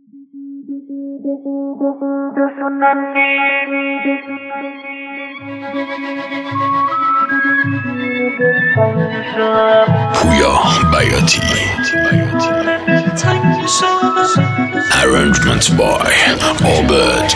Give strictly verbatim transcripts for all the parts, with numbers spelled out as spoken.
پویا بیاتی. Arrangements by Albert.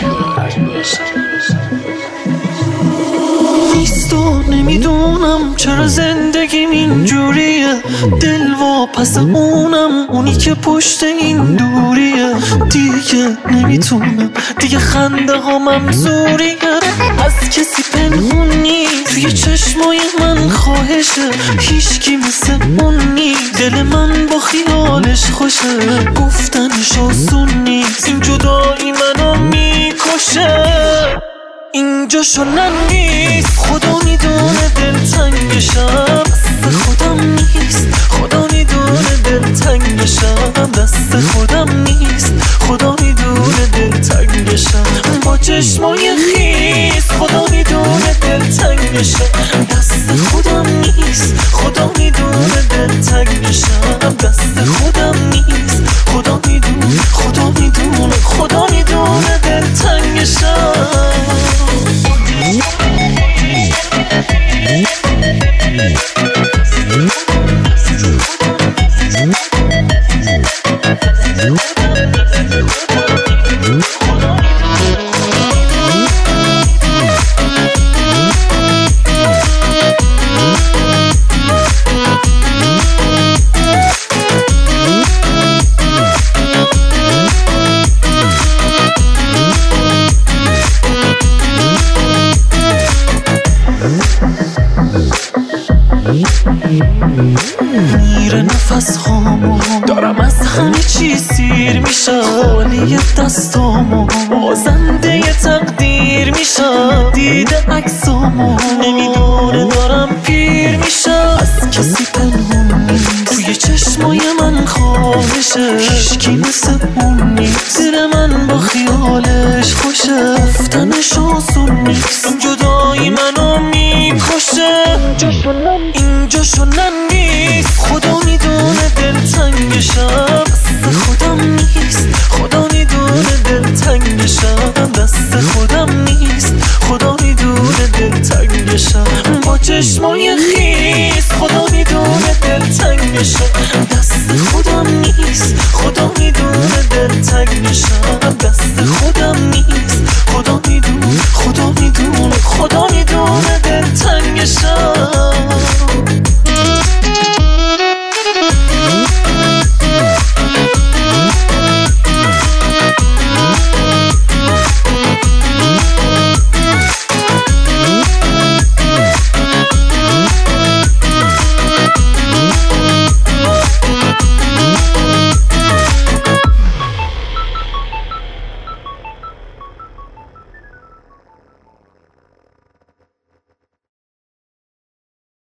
نیستو نمیدونم چرا زندگیم اینجوریه، دل واپس اونم، اونی که پشت این دوریه. دیگه نمیتونم، دیگه خنده ها ممزوریه، از کسی پنهون نیست توی چشمای من خواهشه، هیچکی مثل اون نیست، دل من با خیالش خوشه، گفتنش آسون نیست، این جدایی منو میکشه، اینجا شنن نیست، خدا میدونه دلتنگشم، دست خودم نیست، خدا میدونه دلتنگشم، دست خودم نیست، خدا میدونه دلتنگشم، با چشمای خیس، خدا میدونه دلتنگشم، دست خودم نیست، خدا میدونه دلتنگشم، دست خودم نیست، خدا میدونه، خدا میدونه، خدا میدونه دلتنگشم. میره نفس هامو، دارم از همه چی سیر میشم، خالی دستامو، بازنده تقدیر میشم، دیده عکسامو، نمیدونه دارم پیر میشم، از کسی پنهون نیست توی چشمای من خواهشه، هیچکی مثل اون نیست، دل من با خیالش خوشه، گفتنش آسون نیست، این جدایی منو میکشه، اینجا شنن نیست، خدا میدونه دلتنگشم، دست خودم نیست، خدا میدونه دلتنگشم، دست خودم نیست، خدا میدونه دلتنگشم، با چشمای خیس، خدا میدونه دلتنگشم، دست خودم نیست، خدا میدونه دلتنگشم.